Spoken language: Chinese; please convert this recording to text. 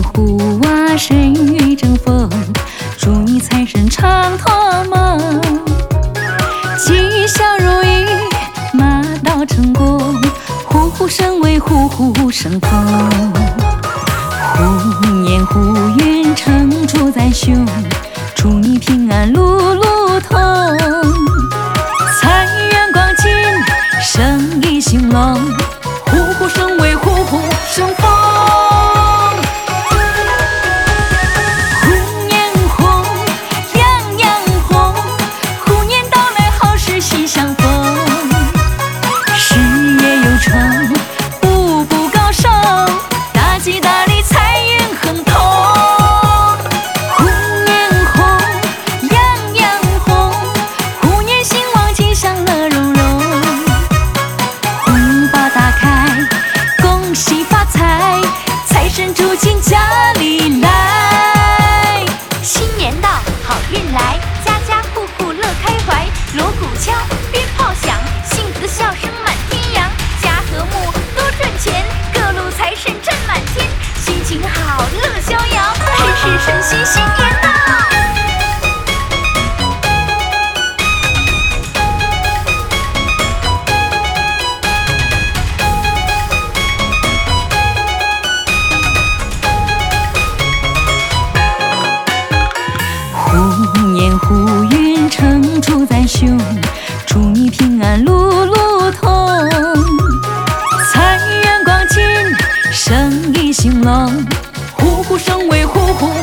年虎娃生于争锋，祝你财神长托梦，吉祥如意，马到成功，虎虎生威，虎虎生风。虎年虎运成主宰凶，祝你平安路路通，财源广进，生意兴隆，虎虎生威，虎虎生风。虎年红，样样红，虎年到来好事喜相逢，事业有成，步步高升，大吉大利，财运亨通。虎年红，样样红，虎年兴旺，吉祥乐融融，红包打开，恭喜发财，财神住进家里来。 新年到，好运来，家家户户乐开怀，锣鼓敲，鞭炮响，幸福的笑声满天扬，家和睦多赚钱，各路财神挣满天，心情好乐逍遥，事事顺心，新年到。 虎年虎运成主宰凶，祝你平安路路通，财源广进，生意兴隆，虎虎生威，虎虎